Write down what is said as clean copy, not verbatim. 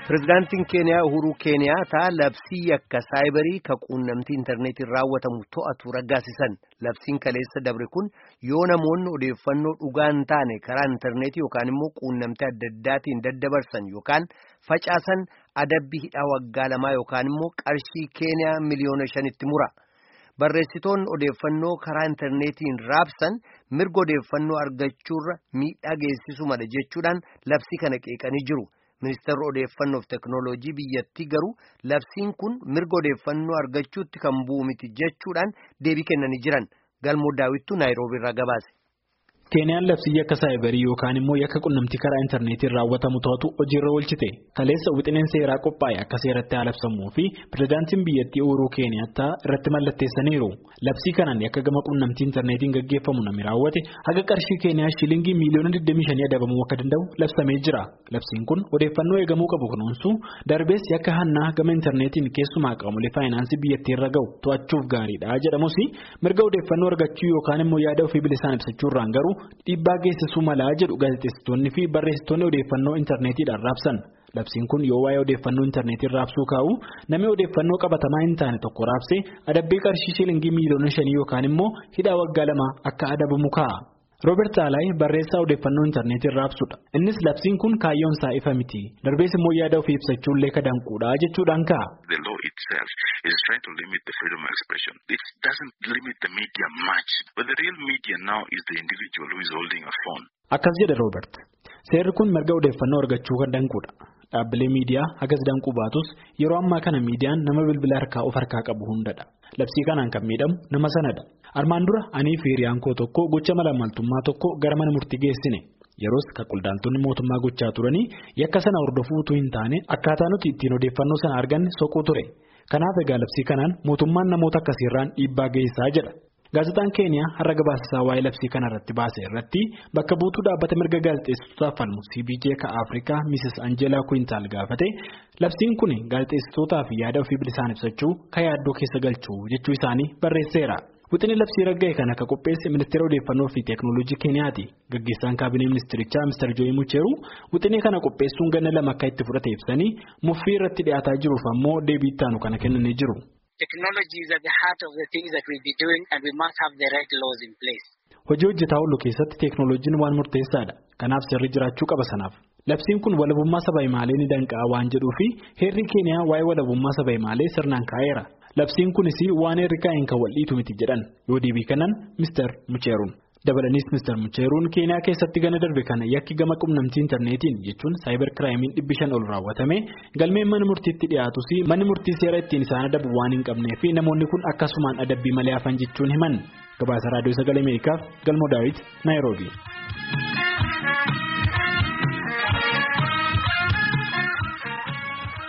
Pireezidaantiin Keeniyaa Uhuru Keeniyaataa labsii akka saayibarii ka quunnamtii intarneetiin raawwatamu to'atu raggaasisan. Labsiin kaleessa dabre kun yoo namoonni odeeffannoo dhugaa hin taane karaa intarneetii yookaan immoo quunnamtii adda addaatiin daddabarsan yookaan facaasan adabbii hidhaa waggaa 2 yookaan immoo qarshii Keeniyaa miliyoona 5tti mura. Barreessitoonni odeeffannoo karaa intarneetiin raabsan mirga odeeffannoo argachuurra miidhaa geessisu mala jechuudhaan labsii kana qeeqanii jiru. Ministeerri odeeffannoo fi teekinooloojii biyyattii garuu labsiin kun mirga odeeffannoo argachuutti kan bu'u miti jechuudhaan deebii kennanii jiran. Galmoo Daawittuu Naayiroobii irraa gabaase. Keeniyaan labsii yakka saayibarii yookaan immoo yakka quunnamtii karaa intarneetiin raawwatamu to'atu hojiirra oolchite. Kaleessa wixineen seeraa qophaa'e akka seeratti haalabsamuu fi pireezidaantiin biyyattii Uhuru Keeniyaataa irratti mallatteessaniiru. Labsii kanaan yakka gama quunnamtii intarneetiin gaggeeffamu namni raawwate haga qarshii Keeniyaa shilingii miliyoona 25 adabamuu akka danda'u labsamee jira. Labsiin kun odeeffannoo eegamuu qabu kunuunsuu darbees yakka hannaa gama intarneetiin keessumaa qaamolee faayinaansii biyyattii irra ga'u to'achuuf gaariidha jedhamus mirga odeeffannoo argachuu yookaan immoo yaada ofii bilisaan ibsachuurraan garuu dhiibbaa geessisuu malaa jedhu gaazexeessitoonni fi barreessitoonni odeeffannoo intarneetiidhaan raabsan. Labsiin kun yoo waa'ee odeeffannoo intarneetiin raabsuu kaa'u namni odeeffannoo qabatamaa hin taane tokko raabsee adabbii qarshii shilingii miliyoona 5 yookaan immoo hidhaa waggaa 2 akka adabamu kaa'a. Roobert Alaay barreessaa odeeffannoo intarneetiin raabsudha. Innis labsiin kun kaayyoon isaa ifa miti. Darbees immoo yaada ofii ibsachuullee ka danquudha jechuudhaan kaa'a. The law itself is trying to limit the freedom of expression. It doesn't limit the media much. But the real media now is the individual who is holding a phone. Akkas jedha Roobert. Seerri kun mirga odeeffannoo argachuu kan danquudha. Dhaabbilee miidiyaa hagas danquu baatus yeroo ammaa kana miidiyaan nama bilbila harkaa of harkaa qabu hundadha. Labsii kanaan kan miidhamu nama sanadha. Armaan dura anii fi hiriyaan koo tokko gocha malaammaltummaa tokko gara mana murtii geessine. Yeroos kan qulqullaaltonni mootummaa gochaa turanii yakka sana hordofuu utuu hin taane akkaataa nuti ittiin odeeffannoo sana arganne soquu ture. Kanaaf egaa labsii kanaan mootummaan namoota akkasiirraan dhiibbaa geessaa jedha. Gaazexaan Keeniyaa har'a gabaasa waa'ee labsii kana irratti baase irratti bakka buutuu dhaabbata mirga gaazexeessitootaaf falmu CBJ ka Afrikaa Mrs. Angela Quintal gaafate labsiin kun gaazexeessitootaaf yaada ofii bilisaan ibsachuu ka yaaddoo keessa galchuu jechuu isaanii barreesseera. Wixinee labsii ragga'e kana akka qopheesse ministeera odeeffannoo fi teekinooloojii Keeniyaati. Gaggeessaan kaabinee ministirichaa Mr. Joy Mucheru wixinee kana qopheessuun ganna 2 akka itti fudhate ibsanii muffii irratti dhiyaataa jiruuf ammoo deebii itti aanu kana kennanii jiru. Technology is at the heart of the things that we'll be doing and we must have the right laws in place. Hojii hojjetaa oolu keessatti teekinooloojiin waan murteessaadha. Kanaaf sirri jiraachuu qaba sanaaf. Labsiin kun walabummaa saba himaalee ni danqaa waan jedhuu fi heerri Keeniyaa waa'ee walabummaa saba himaalee sirnaan kaa'eera. Labsiin kunis waan heerri kaa'een kan wal'iitu miti jedhan yoo deebii kennan Mr. Mucheruun. Dabalanis Mr. Mucheruun Keeniyaa keessatti gana darbe kana yakki gama quunnamtii intarneetiin jechuun saayibar kiraayimiin 500 ol raawwatame galmeen mana murtiitti dhiyaatus manni murtii seera ittiin isaan adabu waan hin qabneef namoonni kun akkasumaan adabbii malee hafan jechuun himan. Gabaasa Raadiyoo Sagalee Ameerikaaf Galmoo Daawit Naayiroobii.